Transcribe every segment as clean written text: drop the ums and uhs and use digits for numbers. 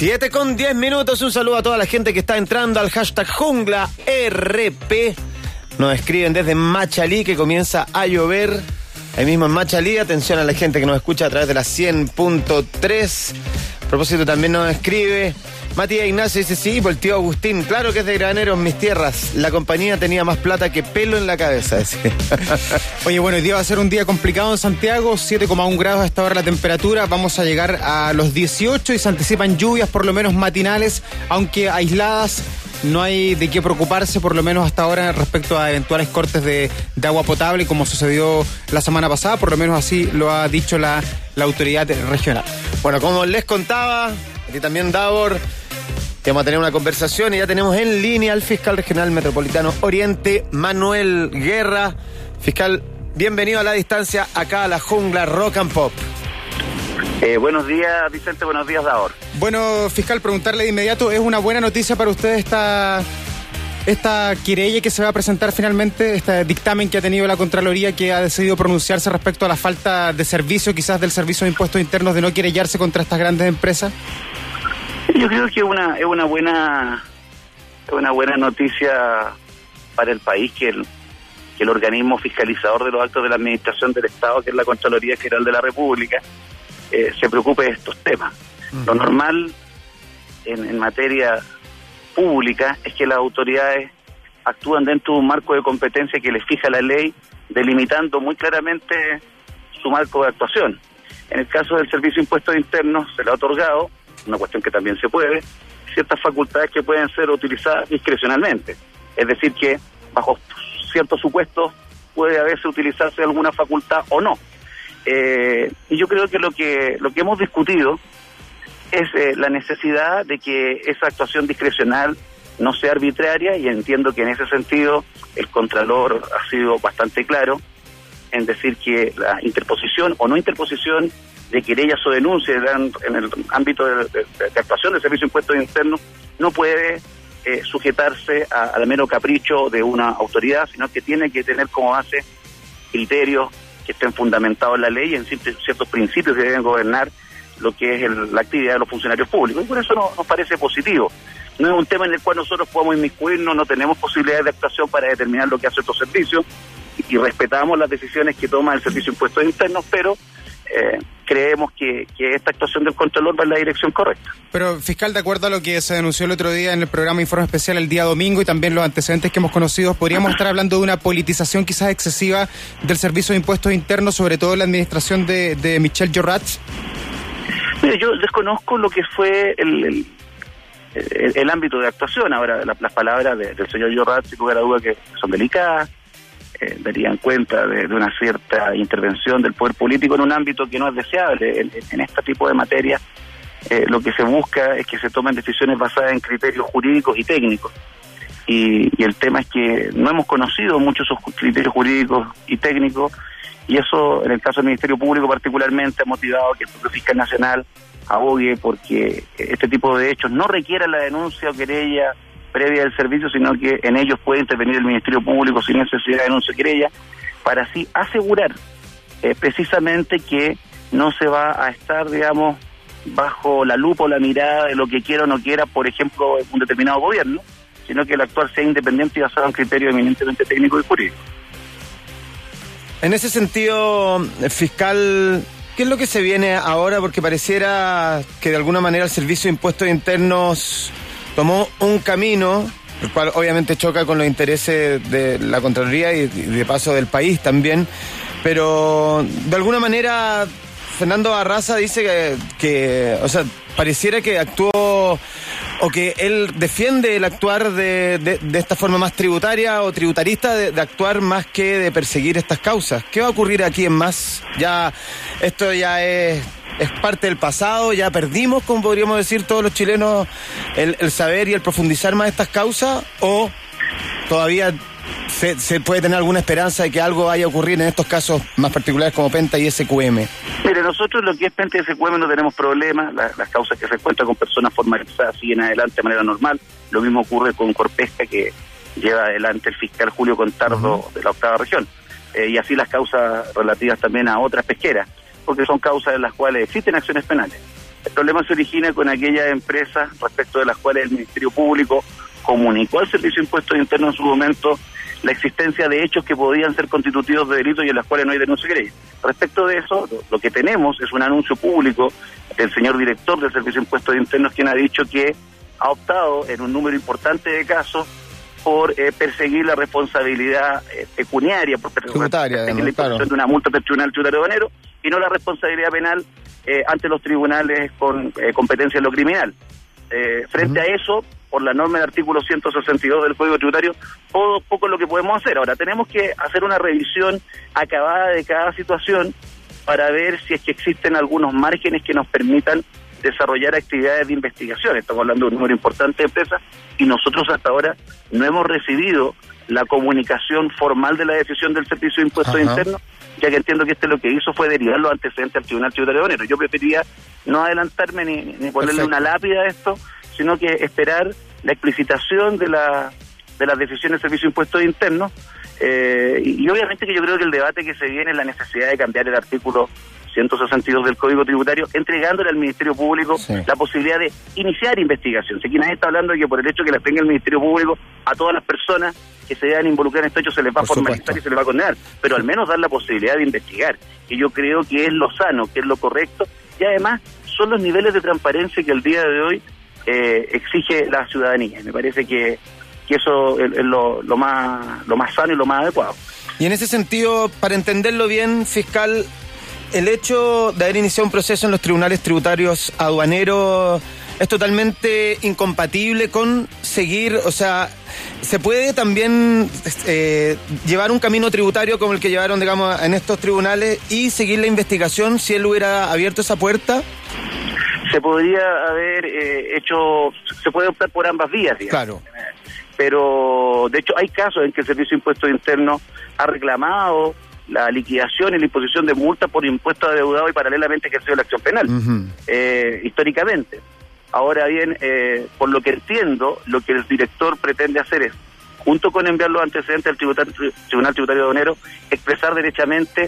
7:10. Un saludo a toda la gente que está entrando al hashtag Jungla RP. Nos escriben desde Machalí que comienza a llover. Ahí mismo en Machalí, atención a la gente que nos escucha a través de la 100.3. A propósito, también nos escribe Matías Ignacio, dice: sí, por el tío Agustín, claro que es de Granero en mis tierras. La compañía tenía más plata que pelo en la cabeza. Oye, bueno, hoy día va a ser un día complicado en Santiago, 7,1 grados a esta hora la temperatura. Vamos a llegar a los 18 y se anticipan lluvias, por lo menos matinales, aunque aisladas. No hay de qué preocuparse, por lo menos hasta ahora, respecto a eventuales cortes de agua potable, como sucedió la semana pasada. Por lo menos así lo ha dicho la autoridad regional. Bueno, como les contaba, aquí también Davor, que vamos a tener una conversación y ya tenemos en línea al fiscal regional metropolitano Oriente, Manuel Guerra. Fiscal, bienvenido a la distancia acá a la Jungla Rock and Pop. Buenos días, Vicente, buenos días, Davor. Bueno, fiscal, preguntarle de inmediato, ¿es una buena noticia para usted esta querella que se va a presentar finalmente, este dictamen que ha tenido la Contraloría, que ha decidido pronunciarse respecto a la falta de servicio, quizás del Servicio de Impuestos Internos, de no querellarse contra estas grandes empresas? Yo creo que es una buena noticia para el país que el organismo fiscalizador de los actos de la administración del Estado, que es la Contraloría General de la República, se preocupe de estos temas. Lo normal en materia pública es que las autoridades actúan dentro de un marco de competencia que les fija la ley, delimitando muy claramente su marco de actuación. En el caso del Servicio de Impuestos Internos se le ha otorgado, una cuestión que también se puede, ciertas facultades que pueden ser utilizadas discrecionalmente. Es decir, que bajo ciertos supuestos puede a veces utilizarse alguna facultad o no. Y yo creo que lo que hemos discutido es la necesidad de que esa actuación discrecional no sea arbitraria, y entiendo que en ese sentido el Contralor ha sido bastante claro en decir que la interposición o no interposición de querellas o denuncias en el ámbito de actuación del Servicio de Impuestos Internos no puede sujetarse al mero capricho de una autoridad, sino que tiene que tener como base criterios que estén fundamentados en la ley y en ciertos principios que deben gobernar lo que es la actividad de los funcionarios públicos. Y por eso nos parece positivo. No es un tema en el cual nosotros podamos inmiscuirnos, no tenemos posibilidades de actuación para determinar lo que hace estos servicios, y respetamos las decisiones que toma el Servicio de Impuestos Internos, pero creemos que esta actuación del Contralor va en la dirección correcta. Pero, fiscal, de acuerdo a lo que se denunció el otro día en el programa Informe Especial el día domingo y también los antecedentes que hemos conocido, ¿podríamos estar hablando de una politización quizás excesiva del Servicio de Impuestos Internos, sobre todo en la administración de Michel Llorach? Mire, yo desconozco lo que fue el ámbito de actuación. Ahora, las palabras del señor Llorach, sin lugar a duda, que son delicadas, darían cuenta de una cierta intervención del poder político en un ámbito que no es deseable. En este tipo de materia, lo que se busca es que se tomen decisiones basadas en criterios jurídicos y técnicos. Y el tema es que no hemos conocido muchos esos criterios jurídicos y técnicos, y eso, en el caso del Ministerio Público particularmente, ha motivado que el propio Fiscal Nacional abogue porque este tipo de hechos no requiera la denuncia o querella previa del servicio, sino que en ellos puede intervenir el Ministerio Público sin necesidad de denuncia o querella, para así asegurar precisamente que no se va a estar, digamos, bajo la lupa o la mirada de lo que quiera o no quiera, por ejemplo, un determinado gobierno, sino que el actuar sea independiente y basado en criterios eminentemente técnicos y jurídicos. En ese sentido, fiscal, ¿qué es lo que se viene ahora? Porque pareciera que de alguna manera el Servicio de Impuestos Internos tomó un camino, el cual obviamente choca con los intereses de la Contraloría y de paso del país también, pero de alguna manera Fernando Barraza dice que o sea, pareciera que actuó o que él defiende el actuar de esta forma más tributaria o tributarista, de actuar más que de perseguir estas causas. ¿Qué va a ocurrir aquí en más? Ya esto ya es parte del pasado, ya perdimos, como podríamos decir todos los chilenos, el saber y el profundizar más estas causas, o todavía se puede tener alguna esperanza de que algo vaya a ocurrir en estos casos más particulares como Penta y SQM. Mire, nosotros lo que es Penta y SQM no tenemos problemas, las causas que se encuentran con personas formalizadas siguen adelante de manera normal. Lo mismo ocurre con Corpesca, que lleva adelante el fiscal Julio Contardo de la 8ª región, y así las causas relativas también a otras pesqueras, porque son causas en las cuales existen acciones penales. El problema se origina con aquellas empresas respecto de las cuales el Ministerio Público comunicó al Servicio de Impuestos Internos en su momento la existencia de hechos que podían ser constitutivos de delitos y en las cuales no hay denuncia de querella. Respecto de eso, lo que tenemos es un anuncio público del señor director del Servicio de Impuestos Internos, quien ha dicho que ha optado en un número importante de casos por perseguir la responsabilidad pecuniaria, por tributaria, perseguir la imposición de una multa del Tribunal Tributario Aduanero y no la responsabilidad penal ante los tribunales con competencia en lo criminal. Frente a eso, por la norma del artículo 162 del Código Tributario, poco lo que podemos hacer. Ahora, tenemos que hacer una revisión acabada de cada situación para ver si es que existen algunos márgenes que nos permitan desarrollar actividades de investigación. Estamos hablando de un número importante de empresas y nosotros hasta ahora no hemos recibido la comunicación formal de la decisión del Servicio de Impuestos Internos, ya que entiendo que lo que hizo fue derivar los antecedentes al Tribunal Tributario Aduanero. Yo preferiría no adelantarme ni ponerle una lápida a esto, sino que esperar la explicitación de las decisiones del Servicio de Impuestos Internos, y obviamente que yo creo que el debate que se viene es la necesidad de cambiar el artículo 162 del Código Tributario, entregándole al Ministerio Público la posibilidad de iniciar investigación. Si aquí nadie está hablando de que por el hecho que la tenga el Ministerio Público, a todas las personas que se vean involucrar en estos hechos se les va a formalizar y se les va a condenar, pero al menos dar la posibilidad de investigar, que yo creo que es lo sano, que es lo correcto, y además son los niveles de transparencia que el día de hoy exige la ciudadanía. Me parece que eso es lo más sano y lo más adecuado. Y en ese sentido, para entenderlo bien, fiscal, el hecho de haber iniciado un proceso en los tribunales tributarios aduaneros es totalmente incompatible con seguir, o sea, ¿se puede también llevar un camino tributario como el que llevaron, digamos, en estos tribunales y seguir la investigación si él hubiera abierto esa puerta? Se podría haber se puede optar por ambas vías, digamos. Claro. Pero, de hecho, hay casos en que el Servicio de Impuestos Internos ha reclamado la liquidación y la imposición de multas por impuestos adeudados y paralelamente ejercido la acción penal, históricamente. Ahora bien, por lo que entiendo, lo que el director pretende hacer es, junto con enviar los antecedentes al Tribunal Tributario Aduanero, expresar derechamente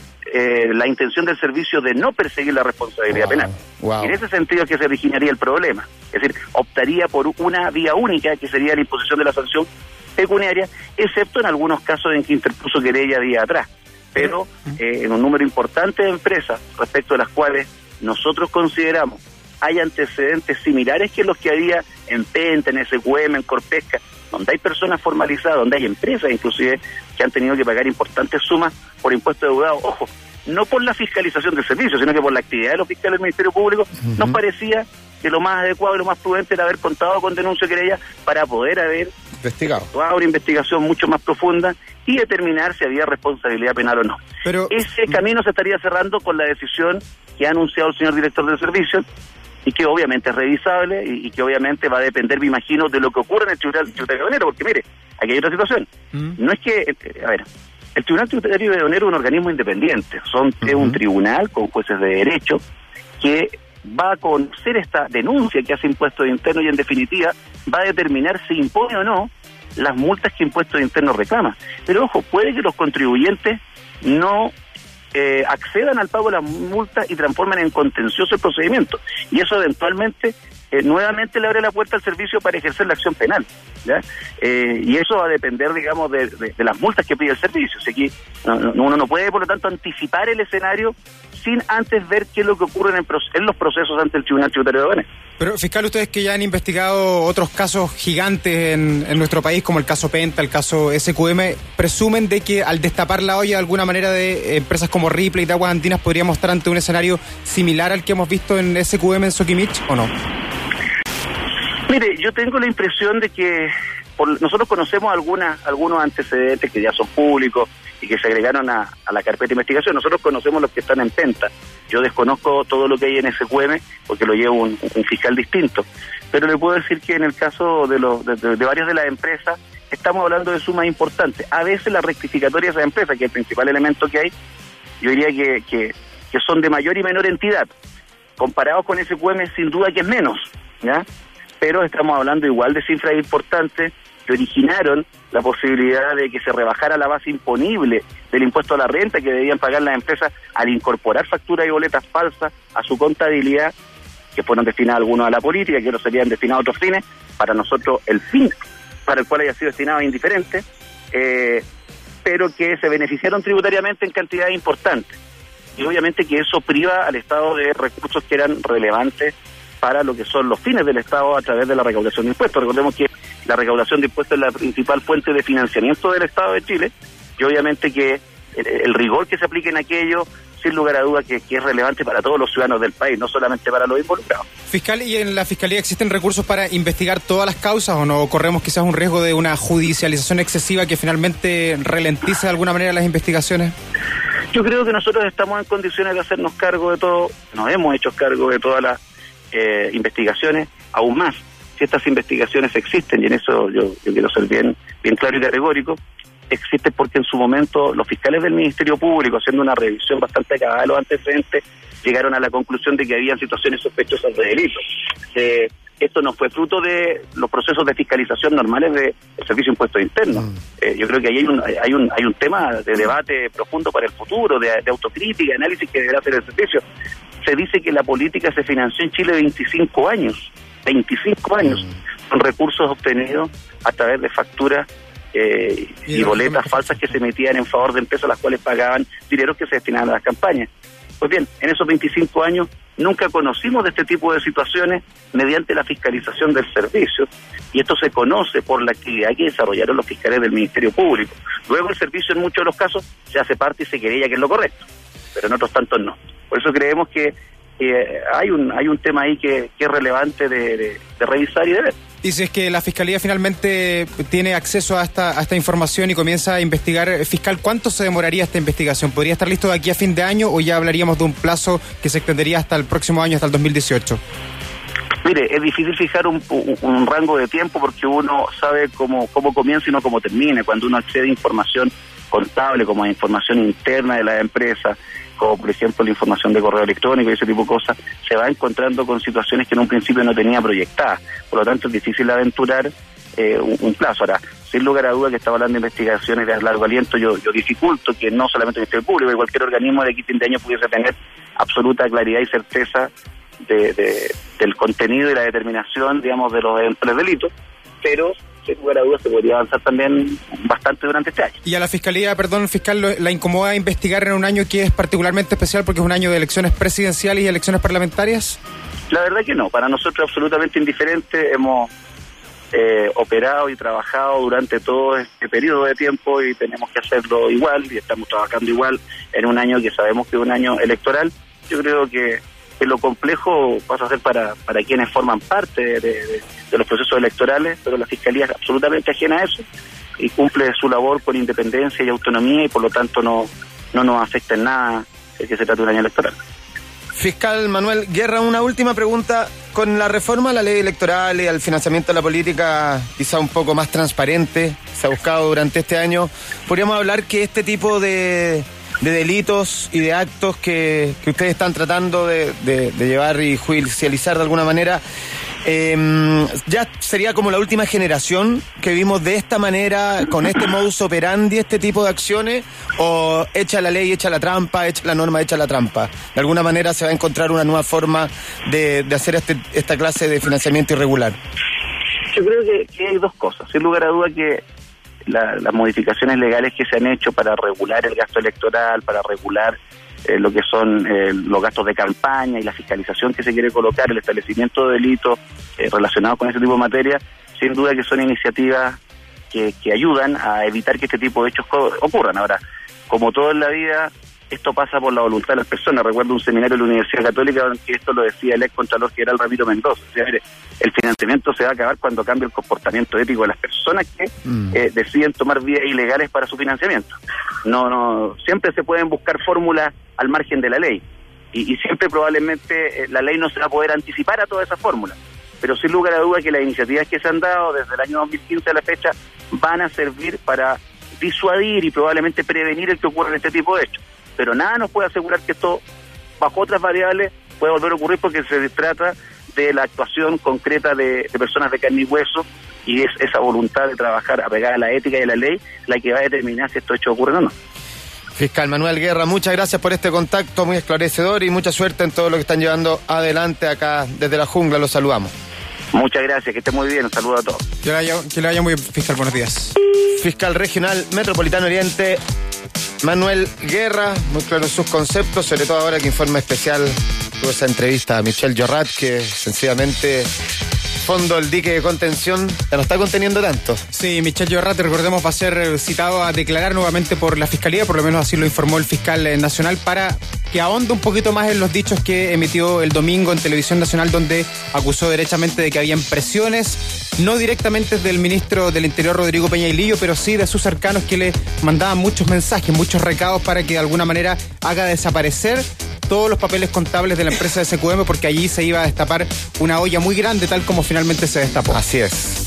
la intención del servicio de no perseguir la responsabilidad penal. Y en ese sentido es que se originaría el problema. Es decir, optaría por una vía única, que sería la imposición de la sanción pecuniaria, excepto en algunos casos en que interpuso querella días atrás. Pero en un número importante de empresas, respecto a las cuales nosotros consideramos hay antecedentes similares que los que había en Penta, en SQM, en Corpesca, donde hay personas formalizadas, donde hay empresas inclusive que han tenido que pagar importantes sumas por impuestos adeudados, ojo, no por la fiscalización del servicio, sino que por la actividad de los fiscales del Ministerio Público, nos parecía que lo más adecuado y lo más prudente era haber contado con denuncia de querella para poder haber investigado una investigación mucho más profunda y determinar si había responsabilidad penal o no. Pero ese camino se estaría cerrando con la decisión que ha anunciado el señor director del servicio, y que obviamente es revisable y que obviamente va a depender, me imagino, de lo que ocurra en el Tribunal Tributario Aduanero, porque mire, aquí hay otra situación. No es que, el Tribunal Tributario Aduanero es un organismo independiente, es un tribunal con jueces de derecho que va a conocer esta denuncia que hace Impuestos Internos y en definitiva va a determinar si impone o no las multas que Impuestos Internos reclama. Pero ojo, puede que los contribuyentes no accedan al pago de las multas y transformen en contencioso el procedimiento. Y eso eventualmente, nuevamente le abre la puerta al servicio para ejercer la acción penal, ¿ya? Y eso va a depender, digamos, de las multas que pide el servicio. O sea, aquí uno no puede, por lo tanto, anticipar el escenario sin antes ver qué es lo que ocurre en los procesos ante el Tribunal Tributario Aduanero. Pero, fiscal, ustedes que ya han investigado otros casos gigantes en nuestro país, como el caso Penta, el caso SQM, ¿presumen de que al destapar la olla de alguna manera de empresas como Ripley y de Aguas Andinas podríamos estar ante un escenario similar al que hemos visto en SQM, en Soquimich, o no? Mire, yo tengo la impresión de que nosotros conocemos algunos antecedentes que ya son públicos y que se agregaron a la carpeta de investigación. Nosotros conocemos los que están en Penta. Yo desconozco todo lo que hay en SQM porque lo lleva un fiscal distinto. Pero le puedo decir que en el caso de varias de las empresas estamos hablando de sumas importantes. A veces la rectificatoria de esas empresas, que es el principal elemento que hay, yo diría que son de mayor y menor entidad. Comparados con SQM, sin duda que es menos, ¿ya? Pero estamos hablando igual de cifras importantes que originaron la posibilidad de que se rebajara la base imponible del impuesto a la renta que debían pagar las empresas al incorporar facturas y boletas falsas a su contabilidad, que fueron destinados algunos a la política, que otros serían destinados a otros fines. Para nosotros el fin para el cual haya sido destinado es indiferente, pero que se beneficiaron tributariamente en cantidades importantes. Y obviamente que eso priva al Estado de recursos que eran relevantes para lo que son los fines del Estado a través de la recaudación de impuestos. Recordemos que la recaudación de impuestos es la principal fuente de financiamiento del Estado de Chile, y obviamente que el rigor que se aplique en aquello, sin lugar a duda que es relevante para todos los ciudadanos del país, no solamente para los involucrados. Fiscal, ¿y en la Fiscalía existen recursos para investigar todas las causas o no corremos quizás un riesgo de una judicialización excesiva que finalmente ralentice de alguna manera las investigaciones? Yo creo que nosotros estamos en condiciones de hacernos cargo de todo, nos hemos hecho cargo de todas las investigaciones, aún más, si estas investigaciones existen, y en eso yo quiero ser bien claro y categórico, existe porque en su momento los fiscales del Ministerio Público, haciendo una revisión bastante acabada de los antecedentes, llegaron a la conclusión de que había situaciones sospechosas de delito. Esto no fue fruto de los procesos de fiscalización normales del Servicio de Impuestos Internos. Yo creo que ahí hay un tema de debate profundo para el futuro, de autocrítica, de análisis que deberá hacer el servicio. Se dice que la política se financió en Chile 25 años, con recursos obtenidos a través de facturas y boletas falsas que se emitían en favor de empresas las cuales pagaban dineros que se destinaban a las campañas. Pues bien, en esos 25 años nunca conocimos de este tipo de situaciones mediante la fiscalización del servicio, y esto se conoce por la actividad que desarrollaron los fiscales del Ministerio Público. Luego el servicio en muchos de los casos se hace parte y se querella que es lo correcto, pero en otros tantos no. Por eso creemos que hay un tema ahí que es relevante de revisar y de ver. Y si es que la Fiscalía finalmente tiene acceso a esta información y comienza a investigar, fiscal, ¿cuánto se demoraría esta investigación? ¿Podría estar listo de aquí a fin de año o ya hablaríamos de un plazo que se extendería hasta el próximo año, hasta el 2018? Mire, es difícil fijar un rango de tiempo porque uno sabe cómo comienza y no cómo termina. Cuando uno accede a información contable, como a información interna de la empresa, como por ejemplo la información de correo electrónico y ese tipo de cosas, se va encontrando con situaciones que en un principio no tenía proyectadas. Por lo tanto, es difícil aventurar un plazo. Ahora, sin lugar a duda que estaba hablando de investigaciones de largo aliento, yo dificulto que no solamente el Ministerio Público, que cualquier organismo de aquí a fin de año pudiese tener absoluta claridad y certeza del contenido y la determinación, digamos, de los delitos, pero sin lugar a dudas se podría avanzar también bastante durante este año. Y a la Fiscalía, perdón, fiscal, ¿la incomoda investigar en un año que es particularmente especial porque es un año de elecciones presidenciales y elecciones parlamentarias? La verdad que no, para nosotros es absolutamente indiferente. Hemos operado y trabajado durante todo este periodo de tiempo y tenemos que hacerlo igual, y estamos trabajando igual en un año que sabemos que es un año electoral. Yo creo que lo complejo pasa a ser para quienes forman parte de los procesos electorales, pero la Fiscalía es absolutamente ajena a eso y cumple su labor con independencia y autonomía, y por lo tanto no nos afecta en nada el que se trate de un año electoral. Fiscal Manuel Guerra, una última pregunta. Con la reforma a la ley electoral y al financiamiento de la política quizá un poco más transparente, se ha buscado durante este año, ¿podríamos hablar que este tipo de delitos y de actos que ustedes están tratando de llevar y judicializar de alguna manera, ya sería como la última generación que vimos de esta manera, con este modus operandi, este tipo de acciones, o echa la ley, echa la trampa, echa la norma, echa la trampa? De alguna manera se va a encontrar una nueva forma de hacer esta clase de financiamiento irregular. Yo creo que hay dos cosas. Sin lugar a duda que las modificaciones legales que se han hecho para regular el gasto electoral, para regular lo que son los gastos de campaña y la fiscalización que se quiere colocar, el establecimiento de delitos relacionados con ese tipo de materia, sin duda que son iniciativas que ayudan a evitar que este tipo de hechos ocurran. Ahora, como todo en la vida, esto pasa por la voluntad de las personas. Recuerdo un seminario de la Universidad Católica que esto lo decía el ex contralor general Ramiro Mendoza. O sea, mire, el financiamiento se va a acabar cuando cambie el comportamiento ético de las personas que deciden tomar vías ilegales para su financiamiento. No, siempre se pueden buscar fórmulas al margen de la ley y siempre probablemente la ley no se va a poder anticipar a todas esas fórmulas. Pero sin lugar a duda que las iniciativas que se han dado desde el año 2015 a la fecha van a servir para disuadir y probablemente prevenir el que ocurra en este tipo de hechos. Pero nada nos puede asegurar que esto, bajo otras variables, puede volver a ocurrir, porque se trata de la actuación concreta de personas de carne y hueso, y es esa voluntad de trabajar apegada a la ética y a la ley la que va a determinar si estos hechos ocurren o no. Fiscal Manuel Guerra, muchas gracias por este contacto muy esclarecedor y mucha suerte en todo lo que están llevando adelante acá desde la jungla. Los saludamos. Muchas gracias, que esté muy bien. Un saludo a todos. Que le vaya muy bien, fiscal. Buenos días. Fiscal Regional Metropolitano Oriente, Manuel Guerra, muy claro en sus conceptos, sobre todo ahora que Informe Especial tuvo esa entrevista a Michelle Llorrat, que sencillamente fondo el dique de contención ya no está conteniendo tanto. Sí, Michelle Llorrat, recordemos, va a ser citado a declarar nuevamente por la Fiscalía, por lo menos así lo informó el fiscal nacional, para que ahonde un poquito más en los dichos que emitió el domingo en Televisión Nacional, donde acusó derechamente de que habían presiones, no directamente del ministro del Interior, Rodrigo Peña Ilillo, pero sí de sus cercanos, que le mandaban muchos mensajes, muchos recados para que de alguna manera haga desaparecer todos los papeles contables de la empresa de SQM, porque allí se iba a destapar una olla muy grande, tal como finalmente se destapó. Así es.